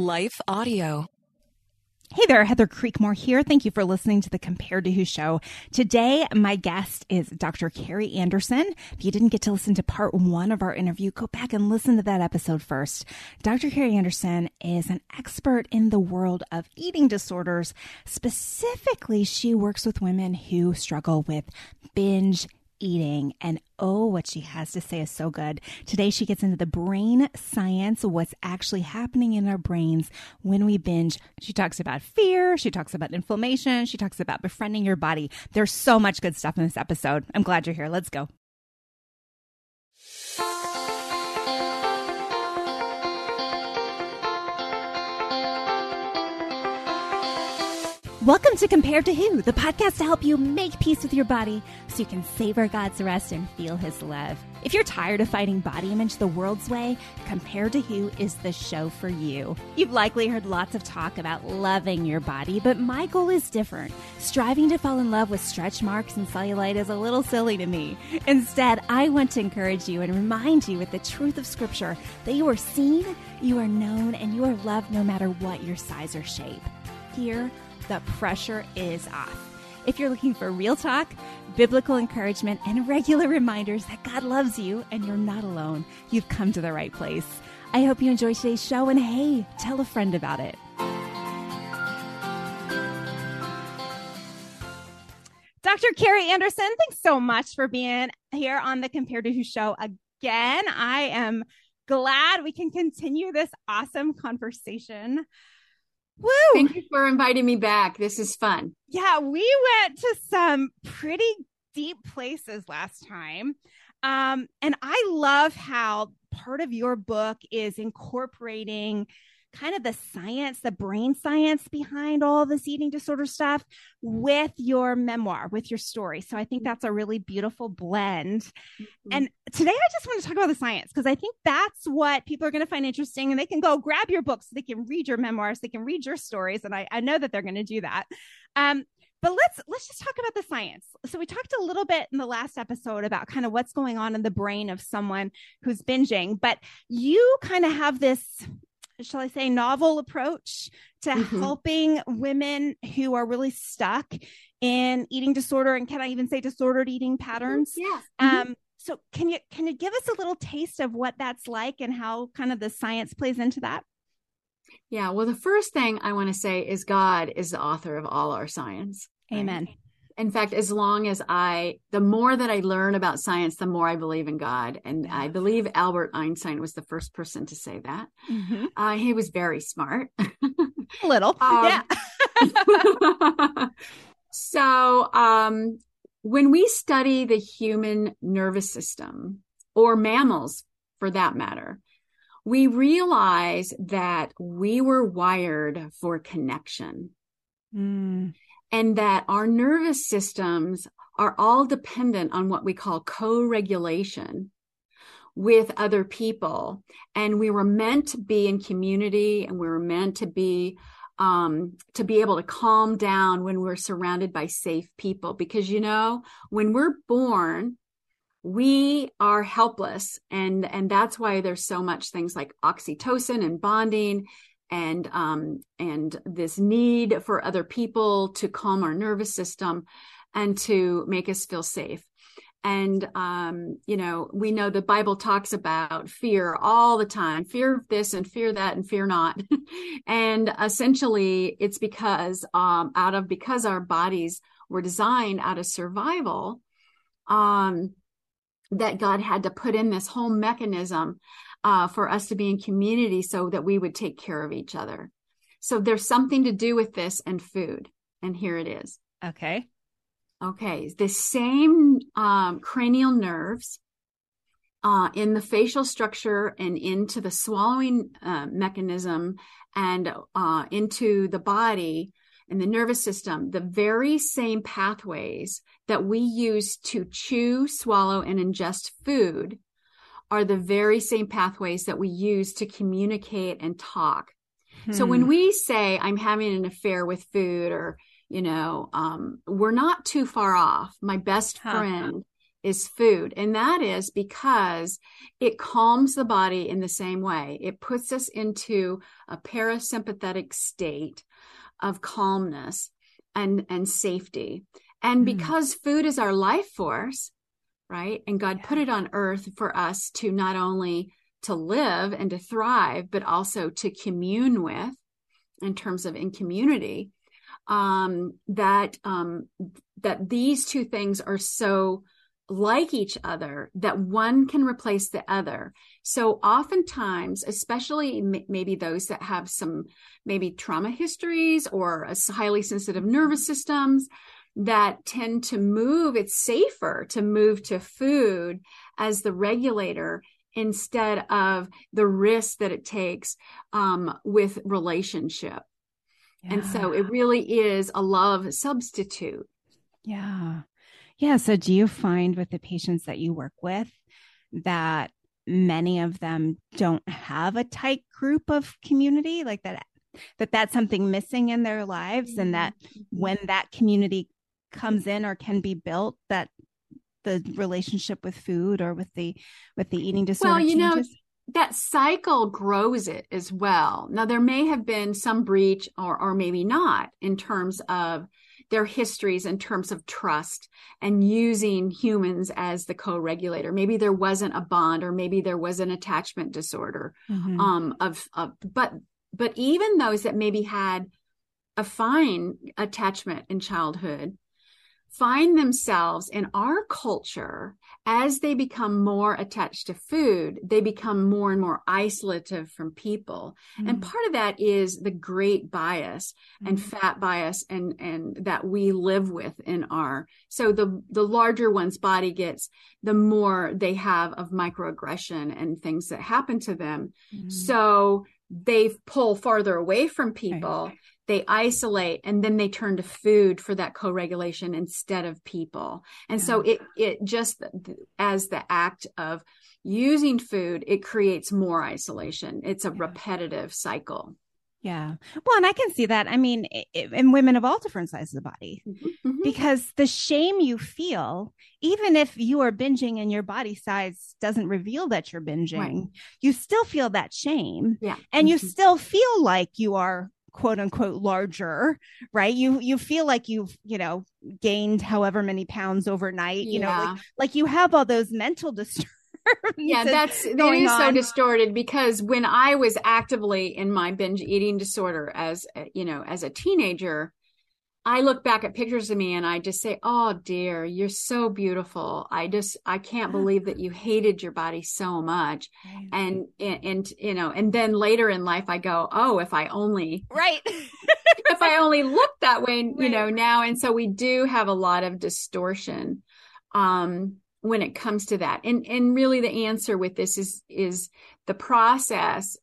Life Audio. Hey there, Heather Creekmore here. Thank you for listening to the Compared to Who show. Today, my guest is Dr. Carrie Anderson. If you didn't get to listen to part 1 of our interview, go back and listen to that episode first. Dr. Carrie Anderson is an expert in the world of eating disorders. Specifically, she works with women who struggle with binge eating, and oh, what she has to say is so good. Today she gets into the brain science, what's actually happening in our brains when we binge. She talks about fear, she talks about inflammation, she talks about befriending your body. There's so much good stuff in this episode. I'm glad you're here. Let's go. Welcome to Compared to Who, the podcast to help you make peace with your body so you can savor God's rest and feel His love. If you're tired of fighting body image the world's way, Compared to Who is the show for you. You've likely heard lots of talk about loving your body, but my goal is different. Striving to fall in love with stretch marks and cellulite is a little silly to me. Instead, I want to encourage you and remind you with the truth of Scripture that you are seen, you are known, and you are loved no matter what your size or shape. Here, the pressure is off. If you're looking for real talk, biblical encouragement, and regular reminders that God loves you and you're not alone, you've come to the right place. I hope you enjoy today's show, and hey, tell a friend about it. Dr. Carrie Anderson, thanks so much for being here on the Compared to Who show again. I am glad we can continue this awesome conversation. Woo! Thank you for inviting me back. This is fun. Yeah, we went to some pretty deep places last time. And I love how part of your book is incorporating kind of the science, the brain science behind all this eating disorder stuff with your memoir, with your story. So I think that's a really beautiful blend. Mm-hmm. And today I just want to talk about the science because I think that's what people are going to find interesting, and they can go grab your books, they can read your memoirs, they can read your stories. And I know that they're going to do that. But let's just talk about the science. So we talked a little bit in the last episode about kind of what's going on in the brain of someone who's binging, but you kind of have this, shall I say, novel approach to helping women who are really stuck in eating disorder, and can I even say disordered eating patterns? Yes. So can you give us a little taste of what that's like and how kind of the science plays into that? Yeah. Well, the first thing I want to say is God is the author of all our science. Amen. Right? In fact, as long as the more that I learn about science, the more I believe in God. And I believe Albert Einstein was the first person to say that. Mm-hmm. He was very smart. A little. Yeah. So when we study the human nervous system, or mammals for that matter, we realize that we were wired for connection. And that our nervous systems are all dependent on what we call co-regulation with other people. And we were meant to be in community, and we were meant to be able to calm down when we're surrounded by safe people. Because, when we're born, we are helpless. And that's why there's so much things like oxytocin and bonding, and this need for other people to calm our nervous system and to make us feel safe. And, we know the Bible talks about fear all the time, fear of this and fear that and fear not. And essentially it's because our bodies were designed out of survival, that God had to put in this whole mechanism for us to be in community so that we would take care of each other. So there's something to do with this and food. And here it is. Okay. The same cranial nerves in the facial structure and into the swallowing mechanism and into the body and the nervous system, the very same pathways that we use to chew, swallow, and ingest food are the very same pathways that we use to communicate and talk. So when we say I'm having an affair with food, or, we're not too far off. My best friend is food. And that is because it calms the body in the same way. It puts us into a parasympathetic state of calmness and safety. And because food is our life force, right? And God put it on earth for us to not only to live and to thrive, but also to commune with in terms of in community, that these two things are so like each other that one can replace the other. So oftentimes, especially maybe those that have some maybe trauma histories or a highly sensitive nervous systems that tend to move, it's safer to move to food as the regulator instead of the risk that it takes with relationship. Yeah. And so it really is a love substitute. Yeah. Yeah. So do you find with the patients that you work with that many of them don't have a tight group of community, like that's something missing in their lives, and that when that community comes in or can be built, that the relationship with food or with the eating disorder changes? That cycle grows it as well. Now, there may have been some breach or maybe not in terms of their histories, in terms of trust and using humans as the co-regulator. Maybe there wasn't a bond, or maybe there was an attachment disorder. But even those that maybe had a fine attachment in childhood find themselves in our culture, as they become more attached to food, they become more and more isolative from people. And part of that is the great bias and fat bias and that we live with in so the larger one's body gets, the more they have of microaggression and things that happen to them. So they pull farther away from people. Right. They isolate, and then they turn to food for that co-regulation instead of people. And so it just, as the act of using food, it creates more isolation. It's a repetitive cycle. Yeah. Well, and I can see that. I mean, in women of all different sizes of the body, because the shame you feel, even if you are binging and your body size doesn't reveal that you're binging, you still feel that shame. Yeah. And you still feel like you are quote unquote larger, right? You feel like you've, gained however many pounds overnight, like you have all those mental disturbances. Yeah, that is so distorted, because when I was actively in my binge eating disorder as a teenager, I look back at pictures of me and I just say, oh dear, you're so beautiful. I can't believe that you hated your body so much. Right. And then later in life I go, oh, if I only, if I only looked that way, now. And so we do have a lot of distortion, when it comes to that. And really the answer with this is the process,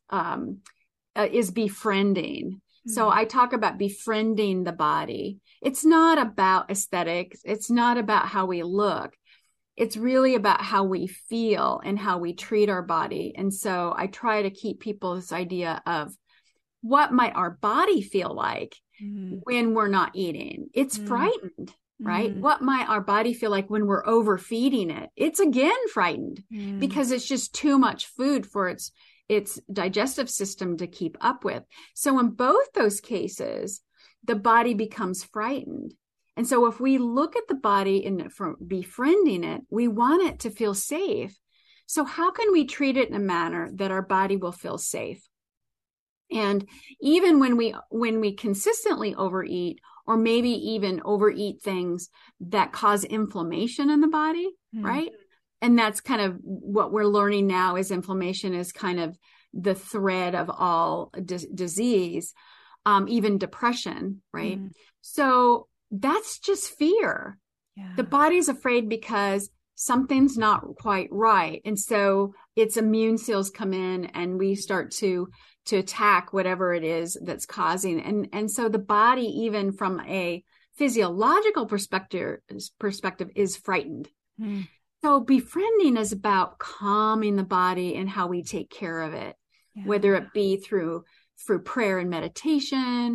is befriending. So I talk about befriending the body. It's not about aesthetics. It's not about how we look. It's really about how we feel and how we treat our body. And so I try to keep people this idea of what might our body feel like when we're not eating. It's frightened, right? What might our body feel like when we're overfeeding it? It's again frightened because it's just too much food for its digestive system to keep up with. So in both those cases, the body becomes frightened. And so if we look at the body from befriending it, we want it to feel safe. So how can we treat it in a manner that our body will feel safe? And even when we consistently overeat, or maybe even overeat things that cause inflammation in the body, right? And that's kind of what we're learning now, is inflammation is kind of the thread of all disease, even depression, right? So that's just fear. Yeah. The body's afraid because something's not quite right. And so its immune cells come in and we start to attack whatever it is that's causing. And so the body, even from a physiological perspective is frightened. So befriending is about calming the body and how we take care of it, whether it be through prayer and meditation,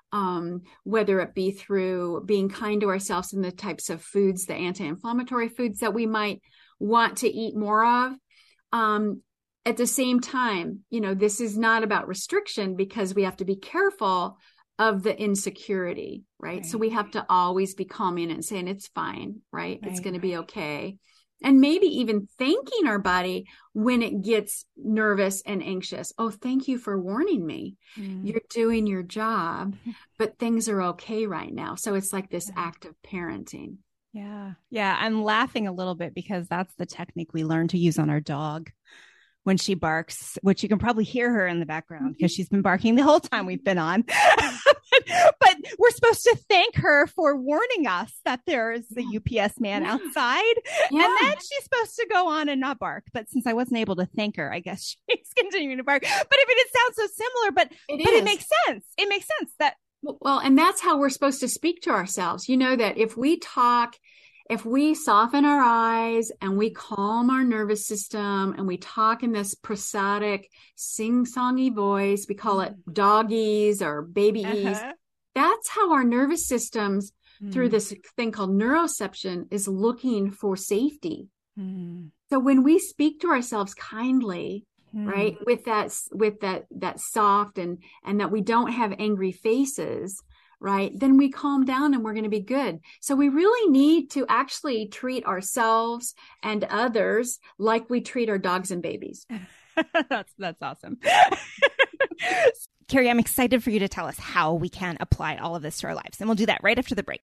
whether it be through being kind to ourselves and the types of foods, the anti-inflammatory foods that we might want to eat more of. At the same time, this is not about restriction, because we have to be careful of the insecurity, right? So we have to always be calming and saying, it's fine, right? It's going to be okay. And maybe even thanking our body when it gets nervous and anxious. Oh, thank you for warning me. You're doing your job, but things are okay right now. So it's like this act of parenting. Yeah. Yeah. I'm laughing a little bit because that's the technique we learned to use on our dog when she barks, which you can probably hear her in the background because she's been barking the whole time we've been on. But we're supposed to thank her for warning us that there's the UPS man outside. And then she's supposed to go on and not bark. But since I wasn't able to thank her, I guess she's continuing to bark. But I mean, it sounds so similar, but it makes sense. It makes sense that. Well, and that's how we're supposed to speak to ourselves. That if we talk, if we soften our eyes and we calm our nervous system and we talk in this prosodic, sing-songy voice, we call it doggies or baby-ease. That's how our nervous systems, through this thing called neuroception, is looking for safety. So when we speak to ourselves kindly, right, with that soft and that we don't have angry faces, right, then we calm down and we're going to be good. So we really need to actually treat ourselves and others like we treat our dogs and babies. That's awesome. Carrie, I'm excited for you to tell us how we can apply all of this to our lives. And we'll do that right after the break.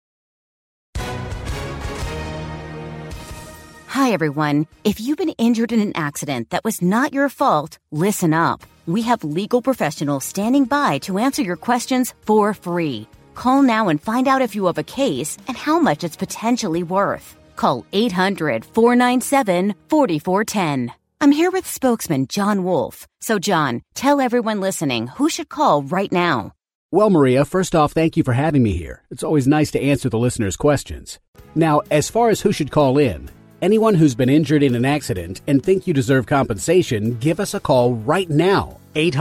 Hi, everyone. If you've been injured in an accident that was not your fault, listen up. We have legal professionals standing by to answer your questions for free. Call now and find out if you have a case and how much it's potentially worth. Call 800-497-4410. I'm here with spokesman John Wolf. So, John, tell everyone listening who should call right now. Well, Maria, first off, thank you for having me here. It's always nice to answer the listeners' questions. Now, as far as who should call in, anyone who's been injured in an accident and think you deserve compensation, give us a call right now.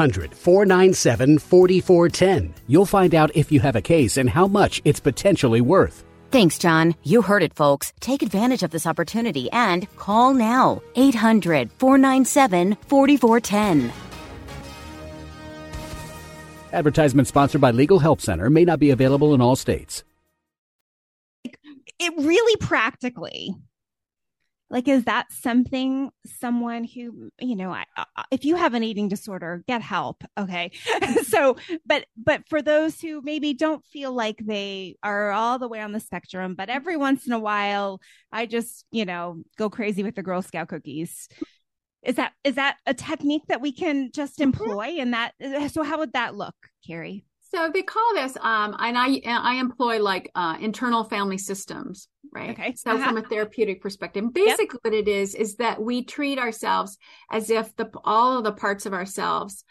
800-497-4410. You'll find out if you have a case and how much it's potentially worth. Thanks, John. You heard it, folks. Take advantage of this opportunity and call now. 800-497-4410. Advertisement sponsored by Legal Help Center. May not be available in all states. It really practically, is that something someone who, if you have an eating disorder, get help. Okay. So, but for those who maybe don't feel like they are all the way on the spectrum, but every once in a while, I just, go crazy with the Girl Scout cookies. Is that a technique that we can just employ? And so how would that look, Carrie? So they call this, and I employ internal family systems, right? Okay. So from a therapeutic perspective, basically what it is that we treat ourselves as if all of the parts of ourselves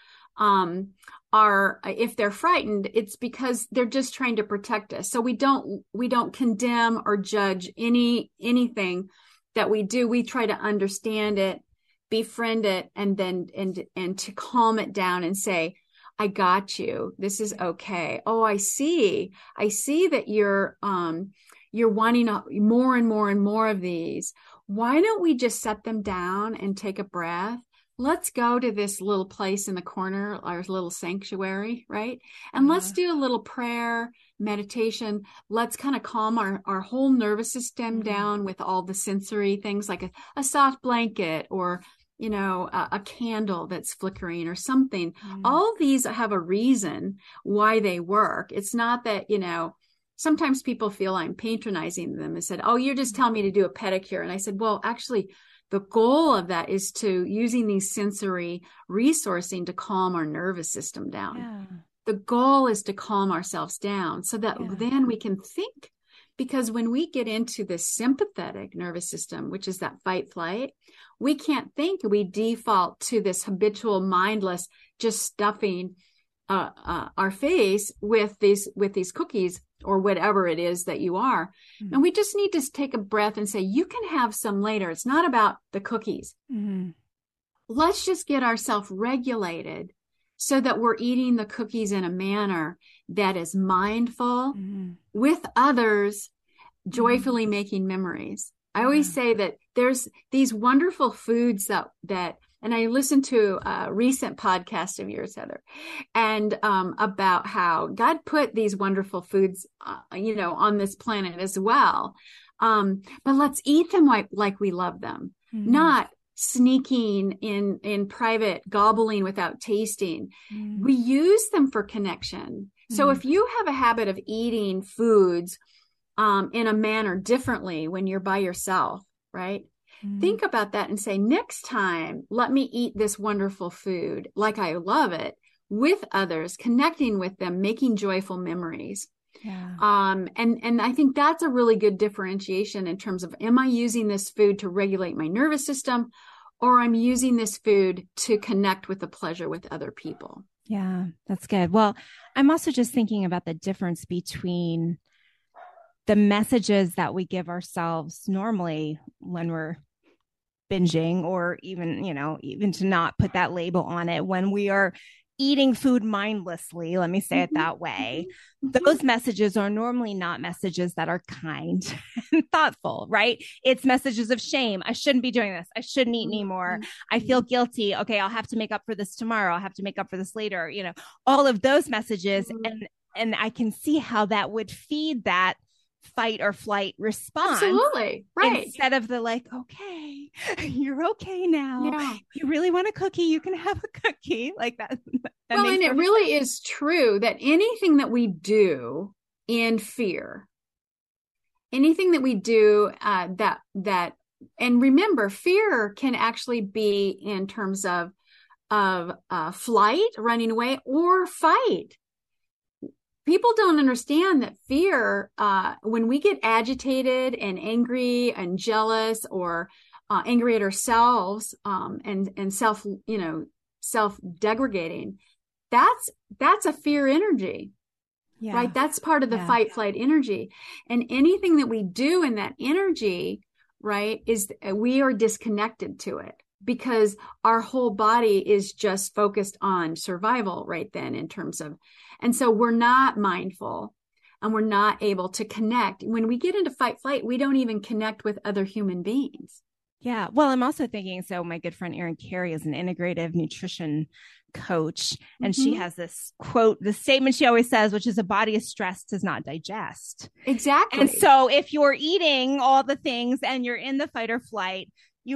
are, if they're frightened, it's because they're just trying to protect us. So we don't condemn or judge anything that we do. We try to understand it, befriend it, and then and to calm it down and say, I got you. This is okay. Oh, I see that you're wanting more and more and more of these. Why don't we just set them down and take a breath? Let's go to this little place in the corner, our little sanctuary, right? And let's do a little prayer, meditation. Let's kind of calm our whole nervous system down with all the sensory things like a soft blanket or a candle that's flickering or something. All these have a reason why they work. It's not that, sometimes people feel I'm patronizing them and said, oh, you're just telling me to do a pedicure. And I said, well, actually, the goal of that is to using these sensory resourcing to calm our nervous system down. Yeah. The goal is to calm ourselves down so that then we can think. Because when we get into the sympathetic nervous system, which is that fight flight, we can't think. We default to this habitual mindless, just stuffing our face with these cookies or whatever it is that you are. Mm-hmm. And we just need to take a breath and say, you can have some later. It's not about the cookies. Mm-hmm. Let's just get ourselves regulated so that we're eating the cookies in a manner that is mindful with others, joyfully making memories. I always say that there's these wonderful foods that and I listened to a recent podcast of yours, Heather, and about how God put these wonderful foods, on this planet as well. But let's eat them like we love them, not sneaking in private, gobbling without tasting. We use them for connection. So if you have a habit of eating foods in a manner differently when you're by yourself, right? Think about that and say, next time, let me eat this wonderful food like I love it with others, connecting with them, making joyful memories. Yeah. And I think that's a really good differentiation in terms of, am I using this food to regulate my nervous system, or I'm using this food to connect with the pleasure with other people? Yeah, that's good. Well, I'm also just thinking about the difference between the messages that we give ourselves normally when we're binging, or even to not put that label on it when we are eating food mindlessly, let me say it that way. Those messages are normally not messages that are kind and thoughtful, right? It's messages of shame. I shouldn't be doing this. I shouldn't eat anymore. I feel guilty. Okay, I'll have to make up for this tomorrow. I'll have to make up for this later. All of those messages. And I can see how that would feed that fight or flight response. Absolutely. Right. Instead of the okay, you're okay now. Yeah. You really want a cookie, you can have a cookie like that. Well, and it really is true that anything that we do in fear, anything that we do that, and remember, fear can actually be in terms of flight, running away, or fight. People don't understand that fear, when we get agitated and angry and jealous, or angry at ourselves, and self-degrading, that's a fear energy, right? That's part of the fight flight energy. And anything that we do in that energy, right, is we are disconnected to it, because our whole body is just focused on survival right then, in terms of, and so we're not mindful, and we're not able to connect. When we get into fight flight, we don't even connect with other human beings. Yeah. Well, I'm also thinking, so my good friend Erin Carey is an integrative nutrition coach, and she has this quote, the statement she always says, which is, a body of stress does not digest. Exactly. And so if you're eating all the things and you're in the fight or flight,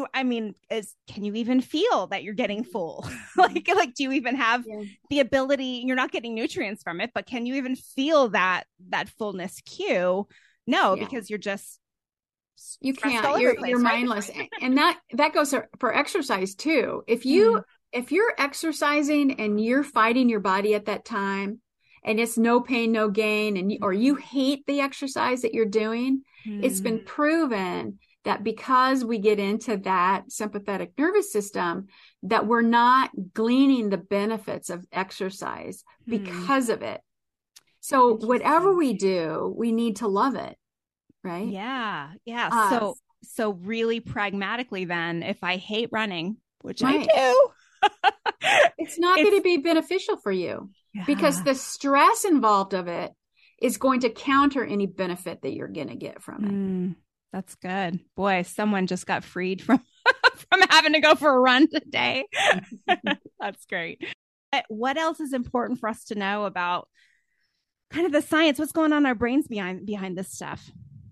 can you even feel that you're getting full? like, do you even have the ability? You're not getting nutrients from it, but can you even feel that fullness cue? No, because you're just, you can't, you're mindless. And that goes for exercise too. If you're exercising and you're fighting your body at that time, and it's no pain, no gain, or you hate the exercise that you're doing, it's been proven that because we get into that sympathetic nervous system, that we're not gleaning the benefits of exercise because of it. So whatever we do, we need to love it. Right? Yeah. Yeah. So really pragmatically then, if I hate running, which I do, it's not going to be beneficial for you, because the stress involved of it is going to counter any benefit that you're going to get from it. That's good. Boy, someone just got freed from having to go for a run today. That's great. What else is important for us to know about kind of the science? What's going on in our brains behind this stuff?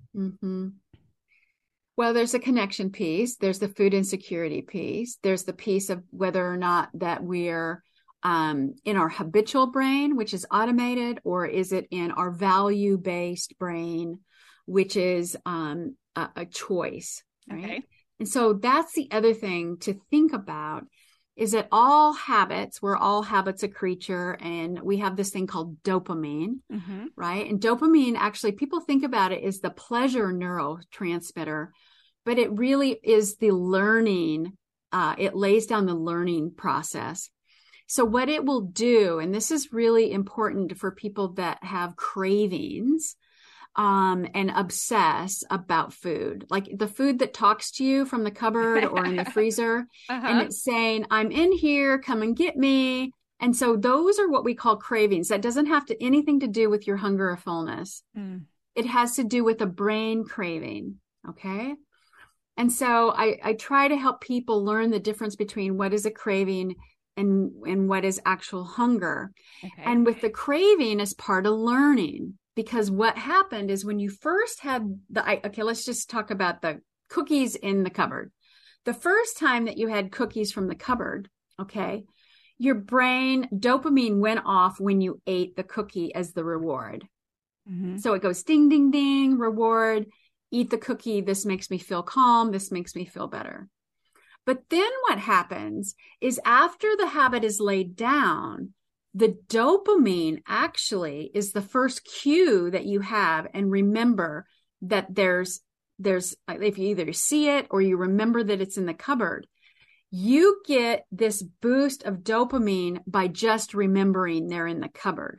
Well, there's a connection piece. There's the food insecurity piece. There's the piece of whether or not that we're in our habitual brain, which is automated, or is it in our value-based brain, which is a choice, right? Okay. And so that's the other thing to think about, is that we're all habits a creature, and we have this thing called dopamine, right? And dopamine, actually, people think about it as the pleasure neurotransmitter, but it really is the learning. It lays down the learning process. So what it will do, and this is really important for people that have cravings, and obsess about food, like the food that talks to you from the cupboard or in the freezer, and it's saying, I'm in here, come and get me. And so those are what we call cravings. That doesn't have to anything to do with your hunger or fullness. It has to do with a brain craving. Okay. And so I try to help people learn the difference between what is a craving and what is actual hunger. Okay. And with the craving as part of learning, because what happened is when you first had let's just talk about the cookies in the cupboard. The first time that you had cookies from the cupboard, okay, your brain dopamine went off when you ate the cookie as the reward. So it goes ding, ding, ding, reward, eat the cookie. This makes me feel calm. This makes me feel better. But then what happens is after the habit is laid down, the dopamine actually is the first cue that you have. And remember that there's, if you either see it or you remember that it's in the cupboard, you get this boost of dopamine by just remembering they're in the cupboard.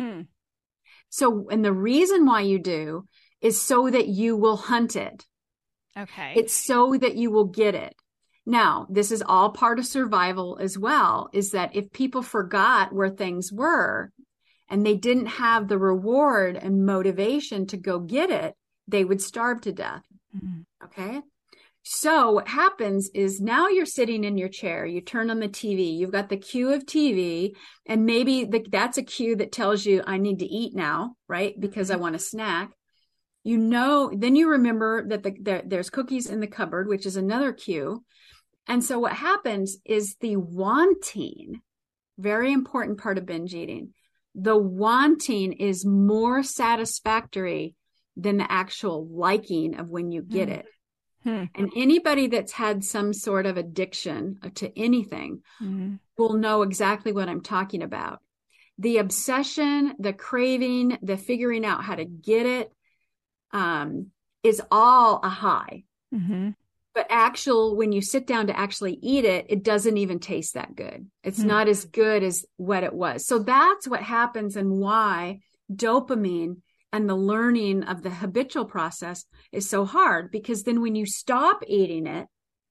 So, and the reason why you do is so that you will hunt it. Okay. It's so that you will get it. Now, this is all part of survival as well, is that if people forgot where things were and they didn't have the reward and motivation to go get it, they would starve to death. Okay. So what happens is now you're sitting in your chair, you turn on the TV, you've got the cue of TV, and maybe that's a cue that tells you I need to eat now, right? Because I want a snack. You know, then you remember that there's cookies in the cupboard, which is another cue. And so what happens is the wanting, very important part of binge eating, the wanting is more satisfactory than the actual liking of when you get it. And anybody that's had some sort of addiction to anything will know exactly what I'm talking about. The obsession, the craving, the figuring out how to get it is all a high. But when you sit down to actually eat it, it doesn't even taste that good. It's not as good as what it was. So that's what happens and why dopamine and the learning of the habitual process is so hard, because then when you stop eating it,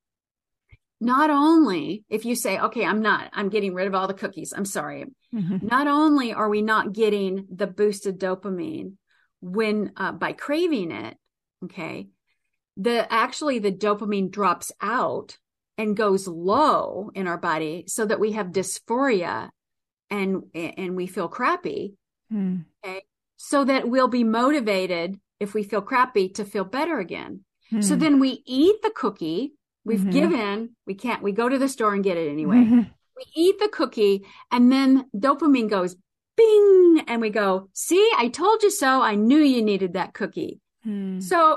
not only if you say, okay, I'm getting rid of all the cookies. I'm sorry. Not only are we not getting the boosted dopamine when, by craving it, okay, the dopamine drops out and goes low in our body so that we have dysphoria and we feel crappy. Okay. So that we'll be motivated if we feel crappy to feel better again. So then we eat the cookie. We've given, we go to the store and get it anyway. We eat the cookie and then dopamine goes bing. And we go, see, I told you so. I knew you needed that cookie. So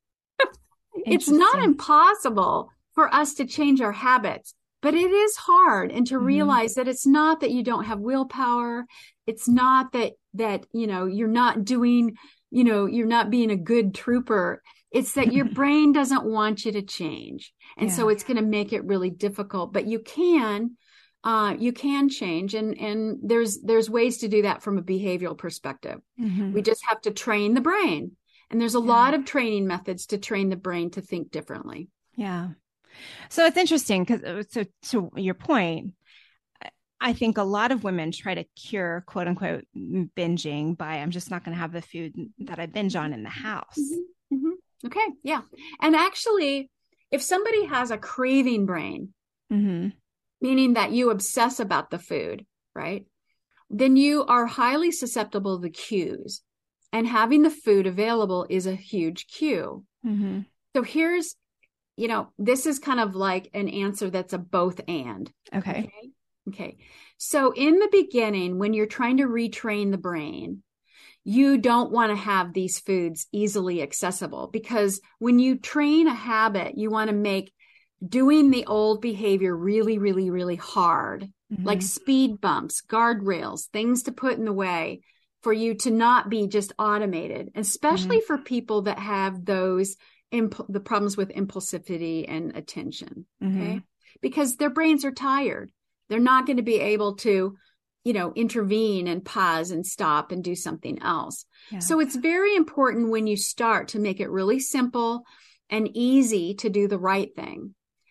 it's not impossible for us to change our habits, but it is hard. And to realize that it's not that you don't have willpower. It's not that, you're not doing, you're not being a good trooper. It's that your brain doesn't want you to change. And so it's going to make it really difficult, but you can change. And there's ways to do that from a behavioral perspective. We just have to train the brain. And there's a lot of training methods to train the brain to think differently. Yeah. So it's interesting because to your point, I think a lot of women try to cure quote unquote binging by I'm just not going to have the food that I binge on in the house. Okay. Yeah. And actually, if somebody has a craving brain, meaning that you obsess about the food, right? Then you are highly susceptible to cues. And having the food available is a huge cue. So here's, this is kind of like an answer that's a both and. Okay. So in the beginning, when you're trying to retrain the brain, you don't want to have these foods easily accessible, because when you train a habit, you want to make doing the old behavior really, really, really hard, like speed bumps, guardrails, things to put in the way for you to not be just automated, especially for people that have those the problems with impulsivity and attention. Okay. Because their brains are tired. They're not going to be able to, intervene and pause and stop and do something else. So it's very important when you start to make it really simple and easy to do the right thing.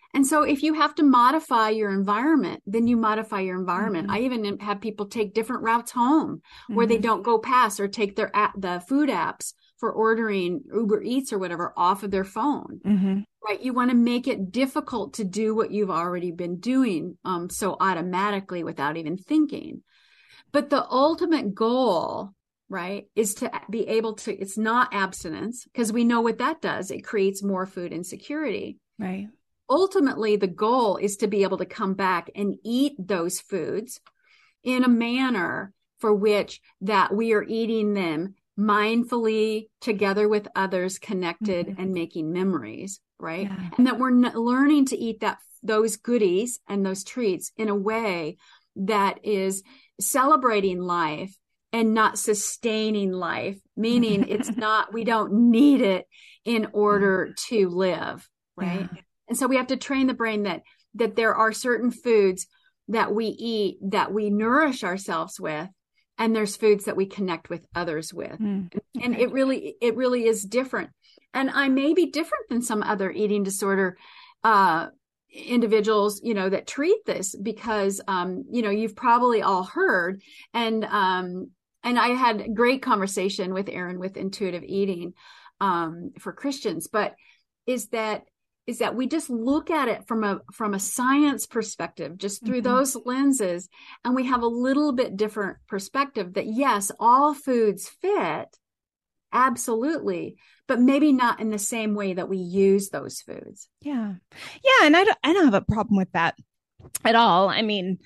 And so if you have to modify your environment, then you modify your environment. I even have people take different routes home where they don't go past, or take the food apps for ordering Uber Eats or whatever off of their phone, right? You want to make it difficult to do what you've already been doing so automatically without even thinking. But the ultimate goal, right, is to be able to, it's not abstinence, because we know what that does. It creates more food insecurity. Right. Ultimately, the goal is to be able to come back and eat those foods in a manner for which that we are eating them mindfully together with others, connected and making memories, right? Yeah. And that we're learning to eat those goodies and those treats in a way that is celebrating life and not sustaining life, meaning it's not, we don't need it in order to live, right? Yeah. And so we have to train the brain that there are certain foods that we eat that we nourish ourselves with, and there's foods that we connect with others with. Okay. And it really is different. And I may be different than some other eating disorder individuals, that treat this, because you've probably all heard, and I had a great conversation with Erin with intuitive eating for Christians, but is that we just look at it from a science perspective, just through those lenses, and we have a little bit different perspective that yes, all foods fit, absolutely, but maybe not in the same way that we use those foods. Yeah. Yeah. And I don't have a problem with that at all. I mean,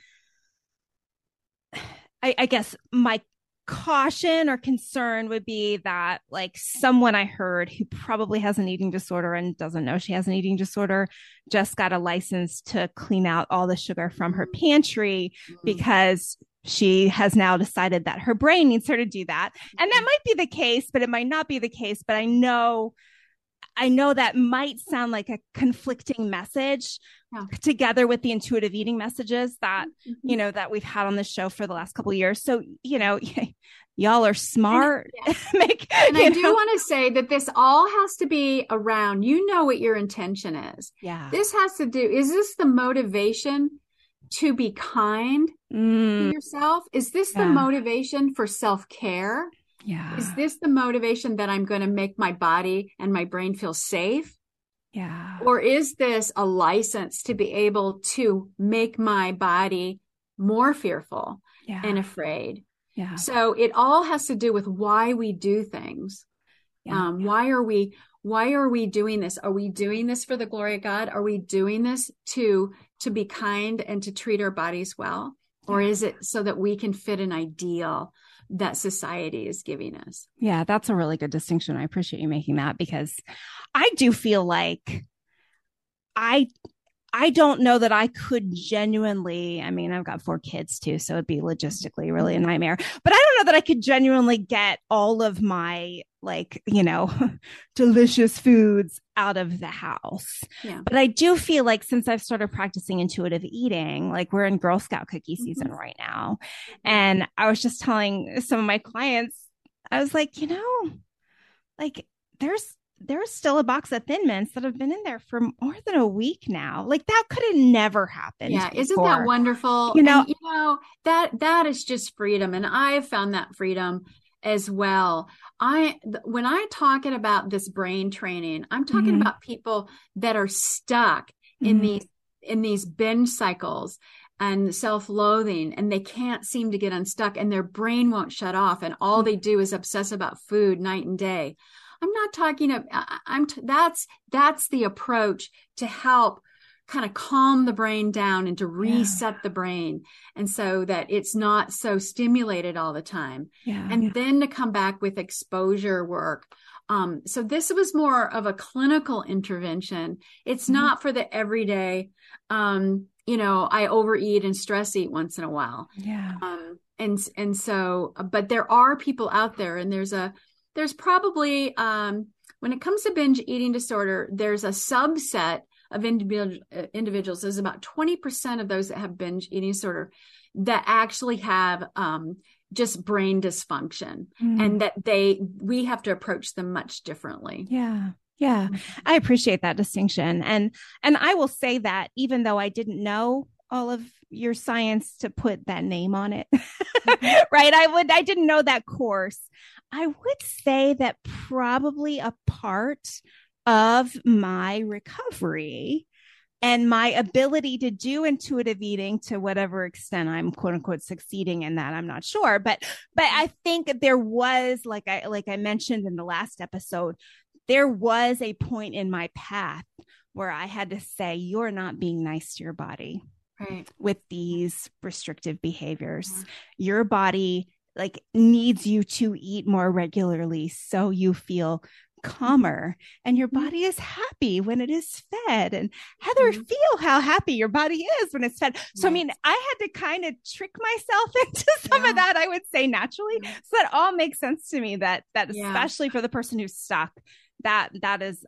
I guess my caution or concern would be that, like, someone I heard who probably has an eating disorder and doesn't know she has an eating disorder just got a license to clean out all the sugar from her pantry because she has now decided that her brain needs her to do that. And that might be the case, but it might not be the case. But I know that might sound like a conflicting message together with the intuitive eating messages that, that we've had on the show for the last couple of years. So, y'all are smart. And I do want to say that this all has to be around, what your intention is. Yeah. This has to do, is this the motivation to be kind to yourself? Is this the motivation for self-care? Yeah. Is this the motivation that I'm going to make my body and my brain feel safe? Yeah. Or is this a license to be able to make my body more fearful and afraid? Yeah. So it all has to do with why we do things. Yeah. Why are we doing this? Are we doing this for the glory of God? Are we doing this to be kind and to treat our bodies well? Or is it so that we can fit an ideal that society is giving us? Yeah, that's a really good distinction. I appreciate you making that, because I do feel like I don't know that I could genuinely, I mean, I've got 4 kids too, so it'd be logistically really a nightmare, but I don't know that I could genuinely get all of my, delicious foods out of the house. Yeah. But I do feel like since I've started practicing intuitive eating, like we're in Girl Scout cookie season right now. And I was just telling some of my clients, I was like, there's still a box of Thin Mints that have been in there for more than a week now. Like, that could have never happened. Yeah. Before. Isn't that wonderful? That is just freedom. And I have found that freedom as well. When I talking about this brain training, I'm talking about people that are stuck in these binge cycles and self-loathing, and they can't seem to get unstuck, and their brain won't shut off, and all they do is obsess about food night and day. I'm not talking about, that's the approach to help kind of calm the brain down and to reset the brain. And so that it's not so stimulated all the time. Yeah. And then to come back with exposure work. So this was more of a clinical intervention. It's not for the everyday, I overeat and stress eat once in a while. Yeah. And so, but there are people out there, and there's probably, when it comes to binge eating disorder, there's a subset of individuals. There's about 20% of those that have binge eating disorder that actually have just brain dysfunction, and that we have to approach them much differently. Yeah. Yeah, I appreciate that distinction. And I will say that even though I didn't know all of your science to put that name on it, right? I didn't know that course. I would say that probably a part of my recovery and my ability to do intuitive eating, to whatever extent I'm quote unquote succeeding in that, I'm not sure. But I think there was, like I mentioned in the last episode, there was a point in my path where I had to say, you're not being nice to your body with these restrictive behaviors. Your body needs you to eat more regularly so you feel calmer, and your body is happy when it is fed. And Heather, feel how happy your body is when it's fed. So, I mean, I had to kind of trick myself into some of that, I would say, naturally. So that all makes sense to me, that especially for the person who's stuck, that is,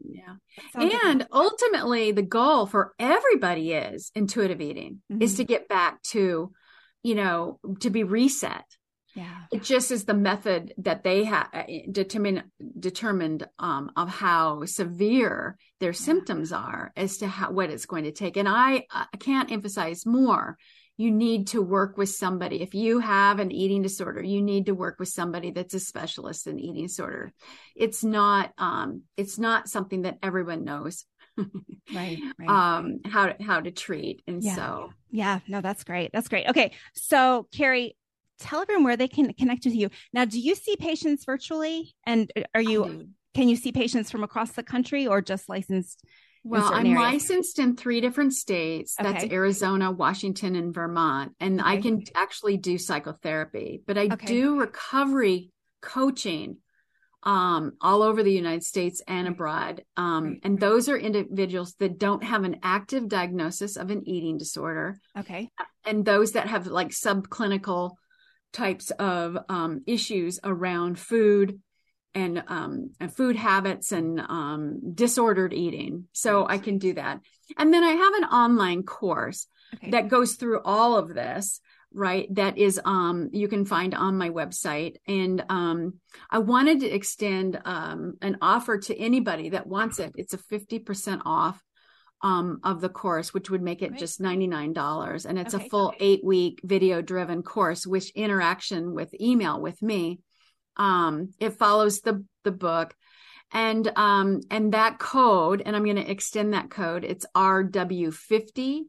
and ultimately the goal for everybody is intuitive eating is to get back to, to be reset. Yeah, it just is the method that they have determined of how severe their symptoms are as to what it's going to take. And I can't emphasize more. You need to work with somebody. If you have an eating disorder, you need to work with somebody that's a specialist in eating disorder. It's not something that everyone knows. Right. How to treat. And no, that's great. Okay. So Carrie, tell everyone where they can connect with you. Now, do you see patients virtually? And can you see patients from across the country or just licensed? Well, I'm licensed in 3 different states. That's Arizona, Washington, and Vermont. And I can actually do psychotherapy, but I do recovery coaching all over the United States and abroad. And those are individuals that don't have an active diagnosis of an eating disorder. Okay. And those that have subclinical types of issues around food and food habits and disordered eating. So I can do that. And then I have an online course that goes through all of this, right? That is, you can find on my website. And I wanted to extend an offer to anybody that wants it. It's a 50% off of the course, which would make it just $99. And it's a full 8-week video driven course, which interaction with email with me. It follows the book and that code, and I'm going to extend that code. It's RW50.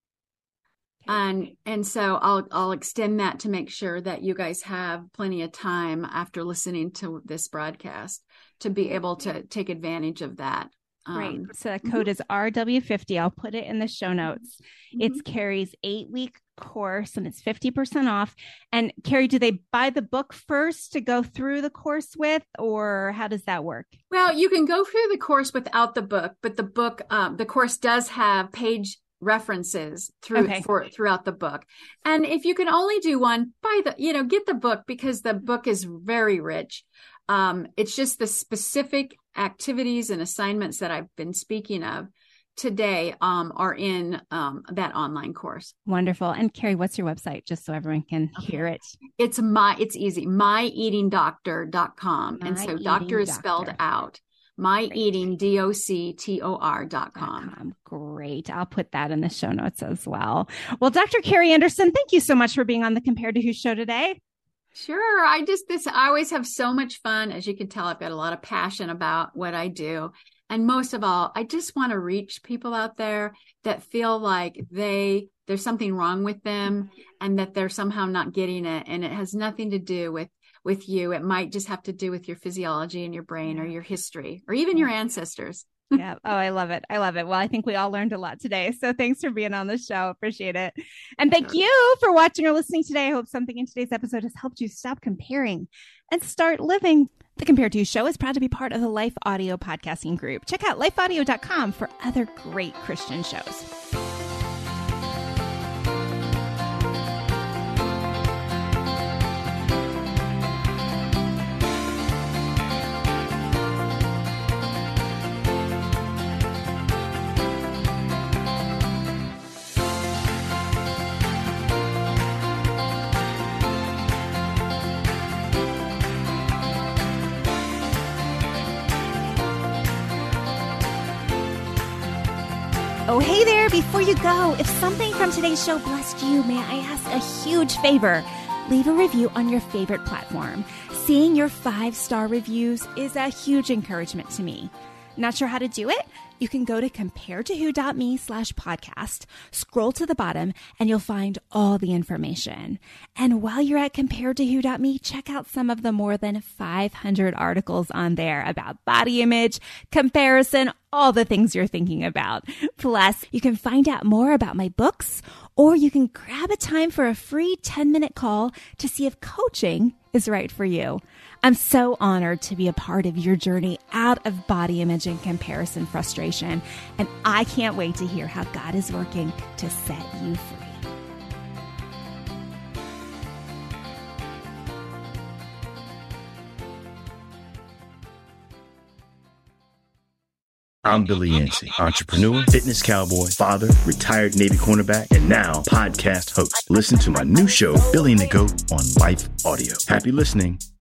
And so I'll extend that to make sure that you guys have plenty of time after listening to this broadcast to be able to take advantage of that. Great. So that code is RW50. I'll put it in the show notes. It's Carrie's 8-week course and it's 50% off. And Carrie, do they buy the book first to go through the course with, or how does that work? Well, you can go through the course without the book, but the course does have page references throughout the book. And if you can only do one, get the book, because the book is very rich. It's just the specific activities and assignments that I've been speaking of today are in that online course. Wonderful. And Carrie, what's your website, just so everyone can hear it? It's easy, myeatingdoctor.com. And so doctor is spelled out. myeatingdoctor.com. Great. I'll put that in the show notes as well. Well, Dr. Carrie Anderson, thank you so much for being on the Compared to Who show today. Sure. I always have so much fun. As you can tell, I've got a lot of passion about what I do. And most of all, I just want to reach people out there that feel like there's something wrong with them and that they're somehow not getting it. And it has nothing to do with you. It might just have to do with your physiology and your brain or your history or even your ancestors. Yeah. Oh, I love it. Well, I think we all learned a lot today. So thanks for being on the show. Appreciate it. And thank you for watching or listening today. I hope something in today's episode has helped you stop comparing and start living. The Compared to show is proud to be part of the Life Audio podcasting group. Check out lifeaudio.com for other great Christian shows. Oh, hey there. Before you go, if something from today's show blessed you, may I ask a huge favor? Leave a review on your favorite platform. Seeing your 5-star reviews is a huge encouragement to me. Not sure how to do it? You can go to comparedtowho.me/podcast, scroll to the bottom, and you'll find all the information. And while you're at comparedtowho.me, check out some of the more than 500 articles on there about body image, comparison, all the things you're thinking about. Plus, you can find out more about my books, or you can grab a time for a free 10-minute call to see if coaching is right for you. I'm so honored to be a part of your journey out of body image and comparison frustration, and I can't wait to hear how God is working to set you free. I'm Billy Yancey, entrepreneur, fitness cowboy, father, retired Navy cornerback, and now podcast host. Listen to my new show, Billy and the Goat, on Life Audio. Happy listening.